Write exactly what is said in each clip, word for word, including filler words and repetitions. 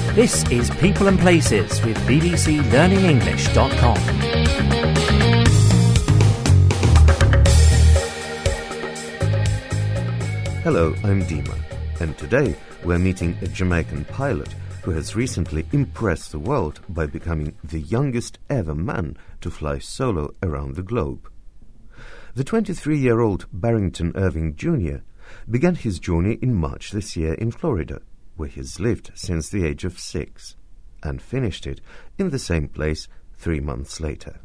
This is People and Places with B B C Learning English dot com. Hello, I'm Dima, and today we're meeting a Jamaican pilot who has recently impressed the world by becoming the youngest ever man to fly solo around the globe. The twenty-three-year-old Barrington Irving Junior began his journey in March this year in Florida, where he's lived since the age of six, and finished it in the same place three months later.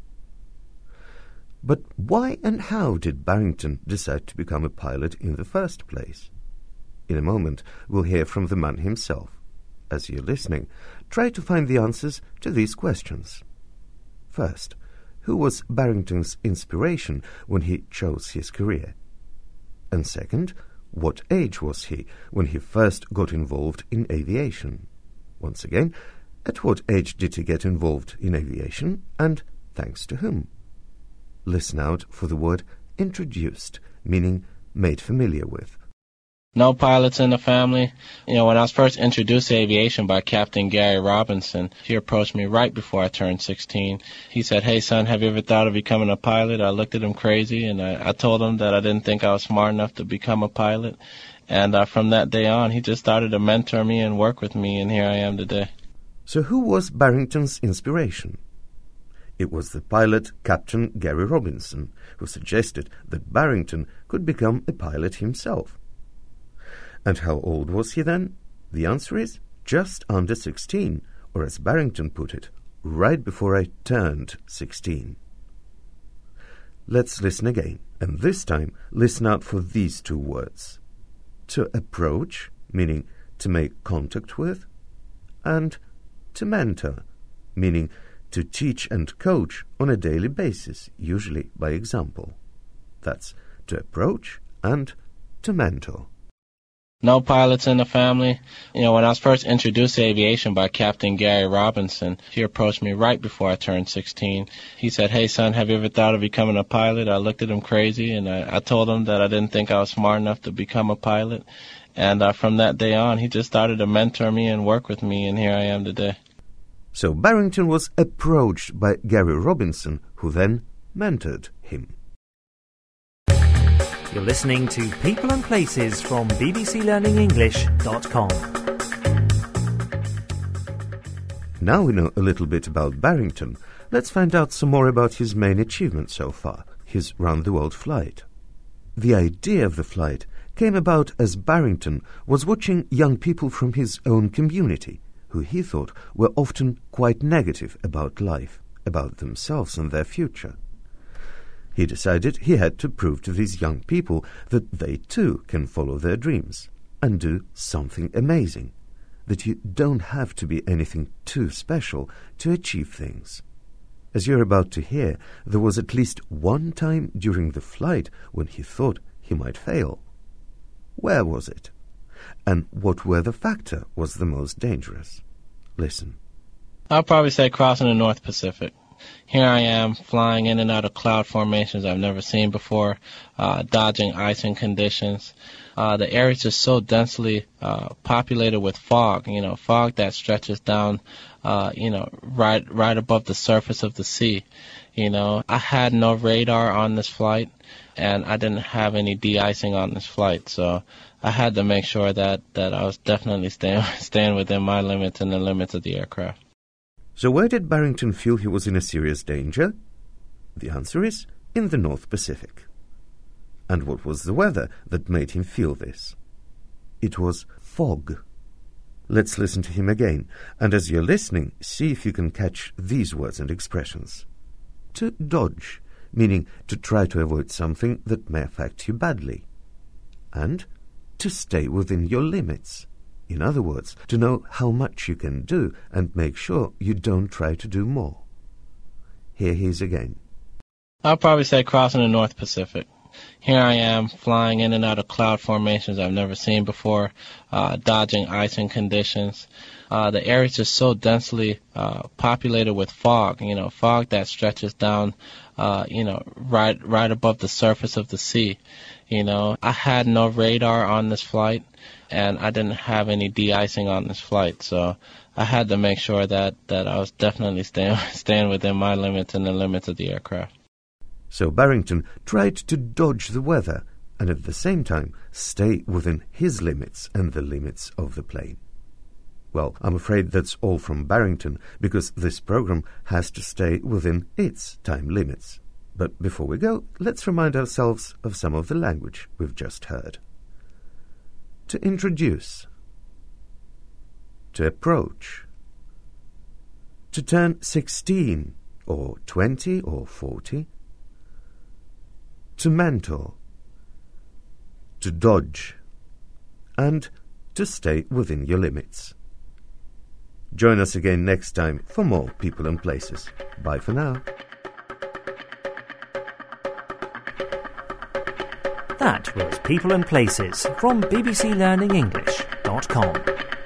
But why and how did Barrington decide to become a pilot in the first place? In a moment, we'll hear from the man himself. As you're listening, try to find the answers to these questions. First, who was Barrington's inspiration when he chose his career? And second, what age was he when he first got involved in aviation? Once again, at what age did he get involved in aviation, and thanks to whom? Listen out for the word introduced, meaning made familiar with. No pilots in the family. You know, when I was first introduced to aviation by Captain Gary Robinson, he approached me right before I turned sixteen. He said, "Hey, son, have you ever thought of becoming a pilot?" I looked at him crazy, and I, I told him that I didn't think I was smart enough to become a pilot. And uh, from that day on, he just started to mentor me and work with me, and here I am today. So who was Barrington's inspiration? It was the pilot Captain Gary Robinson, who suggested that Barrington could become a pilot himself. And how old was he then? The answer is just under sixteen, or as Barrington put it, right before I turned sixteen. Let's listen again, and this time listen out for these two words. To approach, meaning to make contact with, and to mentor, meaning to teach and coach on a daily basis, usually by example. That's to approach and to mentor. No pilots in the family. You know, when I was first introduced to aviation by Captain Gary Robinson, he approached me right before I turned sixteen. He said, "Hey, son, have you ever thought of becoming a pilot?" I looked at him crazy, and I, I told him that I didn't think I was smart enough to become a pilot. And uh, from that day on, he just started to mentor me and work with me, and here I am today. So Barrington was approached by Gary Robinson, who then mentored him. You're listening to People and Places from B B C Learning English dot com. Now we know a little bit about Barrington, let's find out some more about his main achievement so far, his round-the-world flight. The idea of the flight came about as Barrington was watching young people from his own community, who he thought were often quite negative about life, about themselves and their future. He decided he had to prove to these young people that they too can follow their dreams and do something amazing, that you don't have to be anything too special to achieve things. As you're about to hear, there was at least one time during the flight when he thought he might fail. Where was it? And what weather factor was the most dangerous? Listen. I'll probably say crossing the North Pacific. Here I am, flying in and out of cloud formations I've never seen before, uh, dodging icing conditions. Uh, the area is just so densely uh, populated with fog, you know, fog that stretches down, uh, you know, right right above the surface of the sea. You know, I had no radar on this flight, and I didn't have any de-icing on this flight, so I had to make sure that, that I was definitely staying, staying within my limits and the limits of the aircraft. So where did Barrington feel he was in a serious danger? The answer is in the North Pacific. And what was the weather that made him feel this? It was fog. Let's listen to him again, and as you're listening, see if you can catch these words and expressions. To dodge, meaning to try to avoid something that may affect you badly. And to stay within your limits. In other words, to know how much you can do and make sure you don't try to do more. Here he is again. I'll probably say crossing the North Pacific. Here I am, flying in and out of cloud formations I've never seen before, uh, dodging icing conditions. Uh, the area is just so densely uh, populated with fog, you know, fog that stretches down, uh, you know, right right above the surface of the sea. You know, I had no radar on this flight, and I didn't have any de-icing on this flight, so I had to make sure that, that I was definitely staying, staying within my limits and the limits of the aircraft. So Barrington tried to dodge the weather and at the same time stay within his limits and the limits of the plane. Well, I'm afraid that's all from Barrington, because this program has to stay within its time limits. But before we go, let's remind ourselves of some of the language we've just heard. To introduce. To approach. To turn sixteen, or twenty, or forty. To mentor. To dodge. And to stay within your limits. Join us again next time for more People and Places. Bye for now. That was People and Places from b b c learning english dot com.